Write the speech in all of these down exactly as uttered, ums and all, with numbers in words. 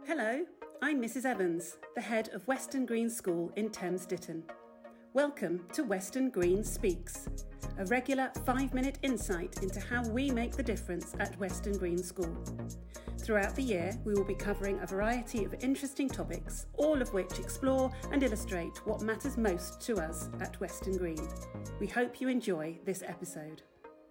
Hello, I'm Missus Evans, the head of Weston Green School in Thames Ditton. Welcome to Weston Green Speaks, a regular five-minute insight into how we make the difference at Weston Green School. Throughout the year, we will be covering a variety of interesting topics, all of which explore and illustrate what matters most to us at Weston Green. We hope you enjoy this episode.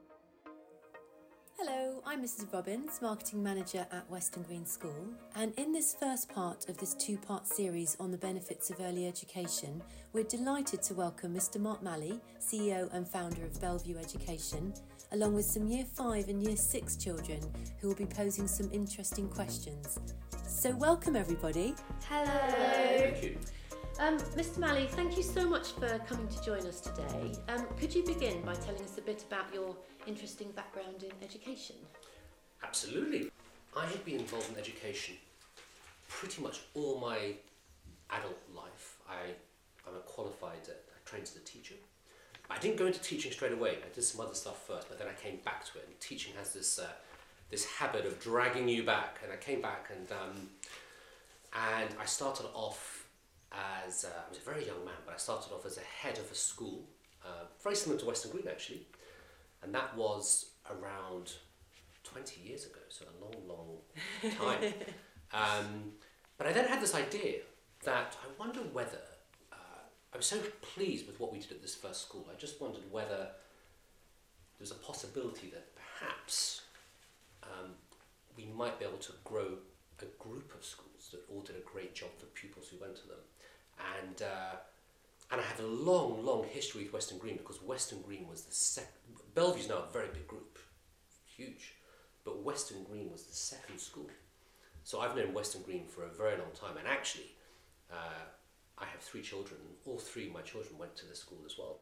Hello, I'm Missus Robbins, Marketing Manager at Weston Green School, and in this first part of this two-part series on the benefits of early education, we're delighted to welcome Mister Mark Malley, C E O and founder of Bellevue Education, along with some Year five and Year six children who will be posing some interesting questions. So welcome everybody. Hello. Thank you. Um, Mister Malley, thank you so much for coming to join us today. Um, could you begin by telling us a bit about your interesting background in education? Absolutely. I have been involved in education pretty much all my adult life. I, I'm a qualified, uh, I trained as a teacher. I didn't go into teaching straight away. I did some other stuff first, but then I came back to it. And teaching has this uh, this habit of dragging you back. And I came back and um, and I started off as uh, I was a very young man, but I started off as a head of a school, uh, very similar to Weston Green actually, and that was around twenty years ago, so a long, long time. um, but I then had this idea that I wonder whether, uh, I was so pleased with what we did at this first school, I just wondered whether there was a possibility that perhaps um, we might be able to grow a group of schools that all did a great job for pupils who went to them. And uh, and I have a long, long history with Weston Green because Weston Green was the second, Bellevue's now a very big group, huge, but Weston Green was the second school. So I've known Weston Green for a very long time, and actually uh, I have three children, and all three of my children went to this school as well.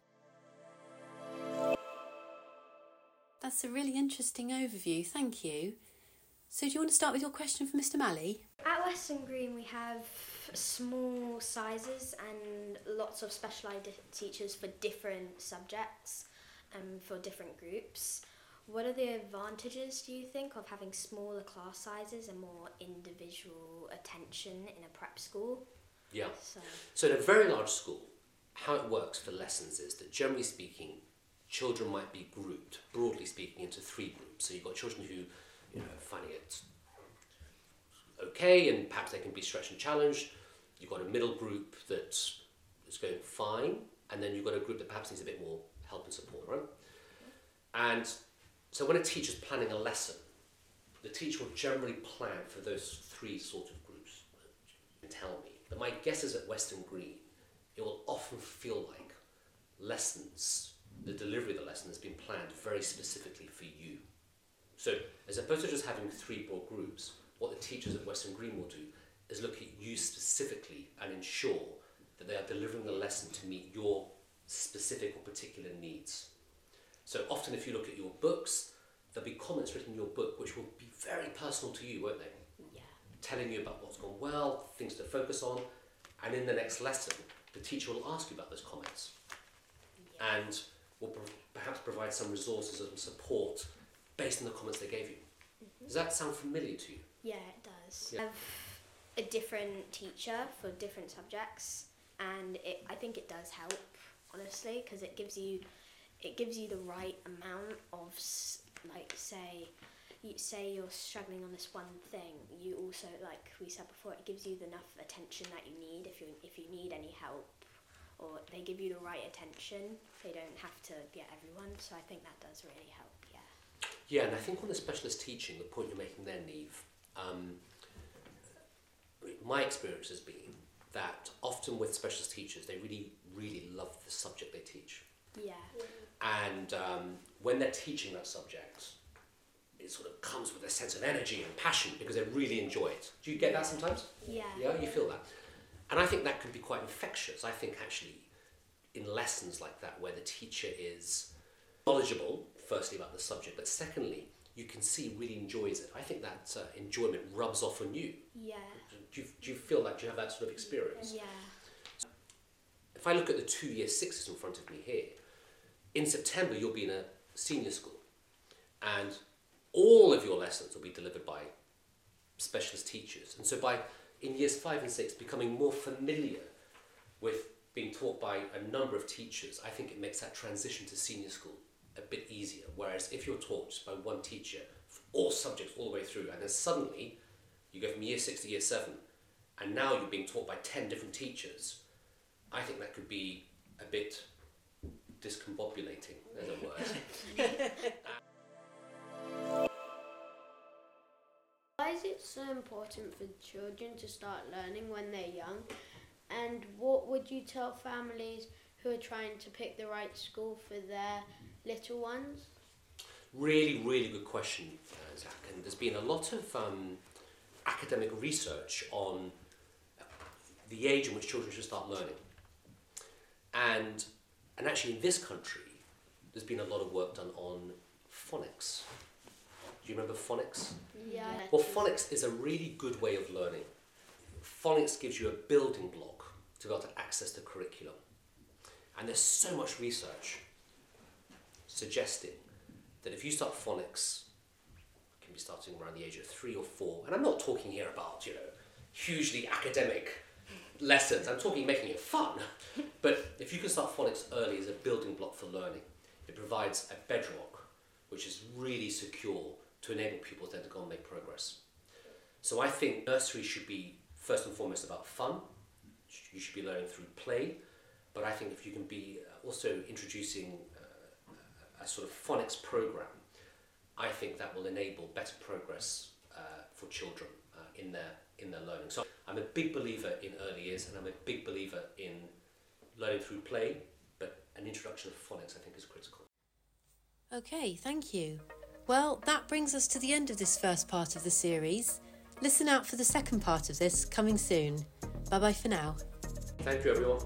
That's a really interesting overview, thank you. So do you want to start with your question for Mister Malley? At Weston Green we have small sizes and lots of specialised teachers for different subjects and for different groups. What are the advantages, do you think, of having smaller class sizes and more individual attention in a prep school? Yeah. So, so in a very large school, how it works for lessons is that generally speaking, children might be grouped, broadly speaking, into three groups. So you've got children who you know, finding it okay and perhaps they can be stretched and challenged. You've got a middle group that is going fine, and then you've got a group that perhaps needs a bit more help and support, right? And so when a teacher's planning a lesson, the teacher will generally plan for those three sort of groups. And tell me, but my guess is at Weston Green, it will often feel like lessons, the delivery of the lesson has been planned very specifically for you. So, as opposed to just having three broad groups, what the teachers at Weston Green will do is look at you specifically and ensure that they are delivering the lesson to meet your specific or particular needs. So often if you look at your books, there'll be comments written in your book which will be very personal to you, won't they? yeah. Telling you about what's gone well, things to focus on, and in the next lesson, the teacher will ask you about those comments yeah. and will pro- perhaps provide some resources and support based on the comments they gave you. Mm-hmm. Does that sound familiar to you? Yeah, it does. Yeah. I have a different teacher for different subjects, and it, I think it does help, honestly, because it gives you it gives you the right amount of, like, say, you say you're struggling on this one thing, you also, like we said before, it gives you enough attention that you need if you if you need any help, or they give you the right attention. They don't have to get everyone, so I think that does really help, yeah. Yeah, and I think on the specialist teaching, the point you're making there, Neve, um, my experience has been that often with specialist teachers, they really, really love the subject they teach. Yeah. And um, when they're teaching that subject, it sort of comes with a sense of energy and passion because they really enjoy it. Do you get that sometimes? Yeah. Yeah, you feel that. And I think that can be quite infectious. I think actually in lessons like that where the teacher is knowledgeable, firstly about the subject, but secondly, you can see really enjoys it. I think that uh, enjoyment rubs off on you. Yeah. Do you, do you feel that? Do you have that sort of experience? Yeah. If I look at the two year sixes in front of me here, in September you'll be in a senior school and all of your lessons will be delivered by specialist teachers. And so by in years five and six becoming more familiar with being taught by a number of teachers, I think it makes that transition to senior school a bit easier. Whereas if you're taught just by one teacher for all subjects all the way through, and then suddenly you go from year six to year seven, and now you're being taught by ten different teachers, I think that could be a bit discombobulating, there's a word. Why is it so important for children to start learning when they're young? And what would you tell families who are trying to pick the right school for their little ones? Really, really good question, uh, Zach. And there's been a lot of um, academic research on the age in which children should start learning. And, and actually in this country, there's been a lot of work done on phonics. Do you remember phonics? Yeah. Well, phonics is a really good way of learning. Phonics gives you a building block to be able to access the curriculum. And there's so much research suggesting that if you start phonics, you can be starting around the age of three or four, and I'm not talking here about, you know, hugely academic lessons, I'm talking making it fun. But if you can start phonics early as a building block for learning, it provides a bedrock which is really secure to enable people then to go and make progress. So I think nursery should be first and foremost about fun. You should be learning through play, but I think if you can be also introducing uh, a sort of phonics program, I think that will enable better progress uh, for children uh, in their in their learning. So I'm a big believer in early years, and I'm a big believer in learning through play, but an introduction of phonics I think is critical. Okay, thank you. Well, that brings us to the end of this first part of the series. Listen out for the second part of this coming soon. Bye bye for now. Thank you, everyone.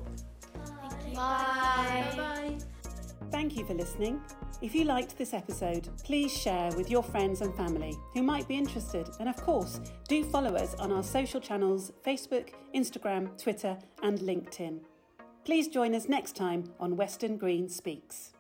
Bye. Bye-bye. Thank you for listening. If you liked this episode, please share with your friends and family who might be interested. And of course, do follow us on our social channels, Facebook, Instagram, Twitter and LinkedIn. Please join us next time on Weston Green Speaks.